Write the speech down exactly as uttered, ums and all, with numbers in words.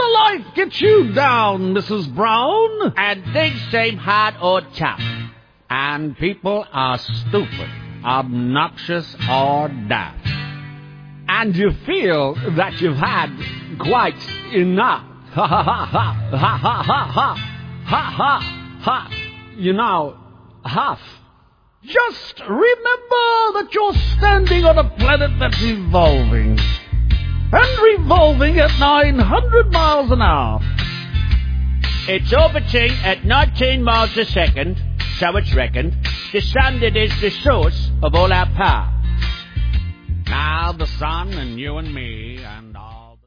will life get you down, Missus Brown? And things seem hard or tough. And people are stupid, obnoxious, or daft. And you feel that you've had quite enough. Ha ha ha ha ha ha ha ha ha ha ha. You know, half. Just remember that you're standing on a planet that's evolving. And revolving at nine hundred miles an hour. It's orbiting at nineteen miles a second, so it's reckoned. The sun that is the source of all our power. Now the sun and you and me and